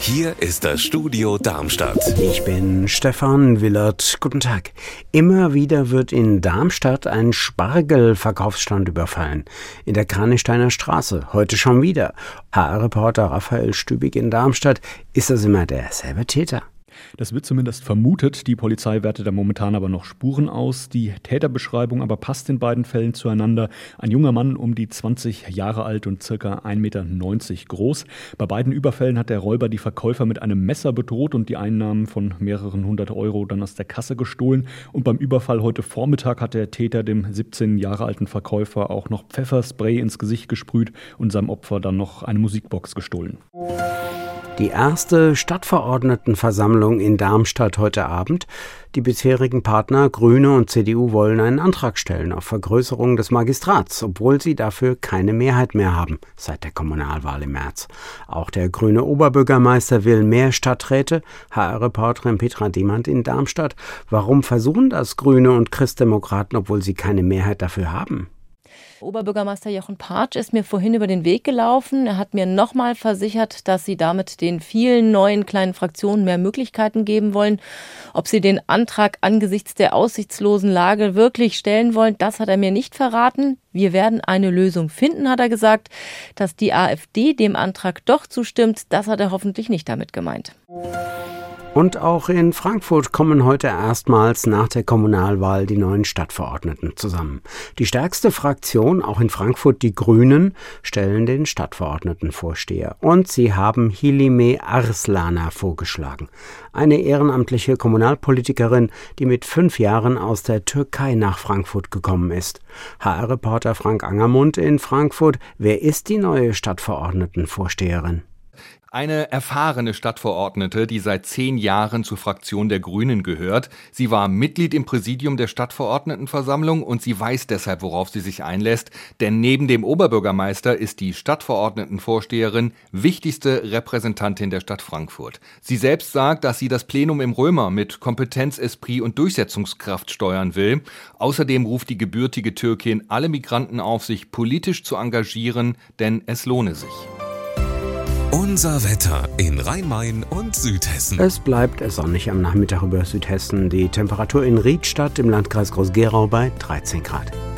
Hier ist das Studio Darmstadt. Ich bin Stefan Willert. Guten Tag. Immer wieder wird in Darmstadt ein Spargelverkaufsstand überfallen. In der Kranichsteiner Straße. Heute schon wieder. HR-Reporter Raphael Stübig in Darmstadt. Ist das immer derselbe Täter? Das wird zumindest vermutet. Die Polizei wertet da momentan aber noch Spuren aus. Die Täterbeschreibung aber passt in beiden Fällen zueinander. Ein junger Mann, um die 20 Jahre alt und ca. 1,90 Meter groß. Bei beiden Überfällen hat der Räuber die Verkäufer mit einem Messer bedroht und die Einnahmen von mehreren hundert Euro dann aus der Kasse gestohlen. Und beim Überfall heute Vormittag hat der Täter dem 17 Jahre alten Verkäufer auch noch Pfefferspray ins Gesicht gesprüht und seinem Opfer dann noch eine Musikbox gestohlen. Die erste Stadtverordnetenversammlung in Darmstadt heute Abend. Die bisherigen Partner Grüne und CDU wollen einen Antrag stellen auf Vergrößerung des Magistrats, obwohl sie dafür keine Mehrheit mehr haben seit der Kommunalwahl im März. Auch der grüne Oberbürgermeister will mehr Stadträte. HR-Reporterin Petra Demand in Darmstadt. Warum versuchen das Grüne und Christdemokraten, obwohl sie keine Mehrheit dafür haben? Oberbürgermeister Jochen Partsch ist mir vorhin über den Weg gelaufen. Er hat mir nochmal versichert, dass sie damit den vielen neuen kleinen Fraktionen mehr Möglichkeiten geben wollen. Ob sie den Antrag angesichts der aussichtslosen Lage wirklich stellen wollen, das hat er mir nicht verraten. Wir werden eine Lösung finden, hat er gesagt. Dass die AfD dem Antrag doch zustimmt, das hat er hoffentlich nicht damit gemeint. Und auch in Frankfurt kommen heute erstmals nach der Kommunalwahl die neuen Stadtverordneten zusammen. Die stärkste Fraktion, auch in Frankfurt die Grünen, stellen den Stadtverordnetenvorsteher. Und sie haben Hilime Arslan'a vorgeschlagen. Eine ehrenamtliche Kommunalpolitikerin, die mit 5 Jahren aus der Türkei nach Frankfurt gekommen ist. HR-Reporter Frank Angermund in Frankfurt. Wer ist die neue Stadtverordnetenvorsteherin? Eine erfahrene Stadtverordnete, die seit 10 Jahren zur Fraktion der Grünen gehört. Sie war Mitglied im Präsidium der Stadtverordnetenversammlung und sie weiß deshalb, worauf sie sich einlässt. Denn neben dem Oberbürgermeister ist die Stadtverordnetenvorsteherin wichtigste Repräsentantin der Stadt Frankfurt. Sie selbst sagt, dass sie das Plenum im Römer mit Kompetenz, Esprit und Durchsetzungskraft steuern will. Außerdem ruft die gebürtige Türkin alle Migranten auf, sich politisch zu engagieren, denn es lohne sich. Unser Wetter in Rhein-Main und Südhessen. Es bleibt sonnig am Nachmittag über Südhessen. Die Temperatur in Riedstadt im Landkreis Groß-Gerau bei 13 Grad.